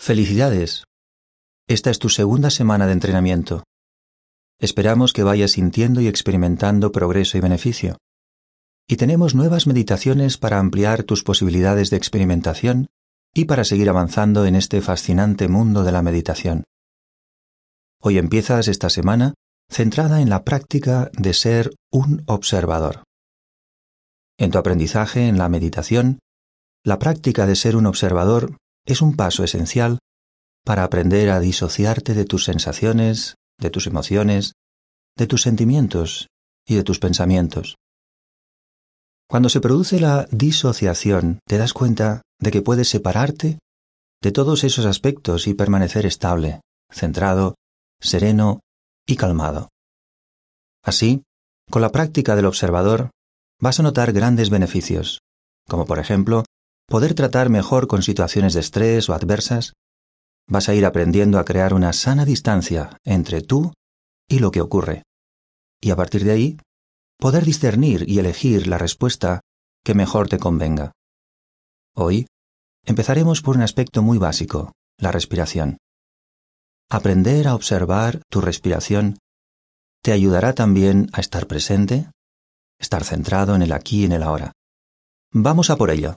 Felicidades. Esta es tu segunda semana de entrenamiento. Esperamos que vayas sintiendo y experimentando progreso y beneficio. Y tenemos nuevas meditaciones para ampliar tus posibilidades de experimentación y para seguir avanzando en este fascinante mundo de la meditación. Hoy empiezas esta semana centrada en la práctica de ser un observador. En tu aprendizaje en la meditación, la práctica de ser un observador es un paso esencial para aprender a disociarte de tus sensaciones, de tus emociones, de tus sentimientos y de tus pensamientos. Cuando se produce la disociación, te das cuenta de que puedes separarte de todos esos aspectos y permanecer estable, centrado, sereno y calmado. Así, con la práctica del observador, vas a notar grandes beneficios, como por ejemplo, poder tratar mejor con situaciones de estrés o adversas. Vas a ir aprendiendo a crear una sana distancia entre tú y lo que ocurre, y a partir de ahí, poder discernir y elegir la respuesta que mejor te convenga. Hoy, empezaremos por un aspecto muy básico, la respiración. Aprender a observar tu respiración te ayudará también a estar presente, estar centrado en el aquí y en el ahora. Vamos a por ello.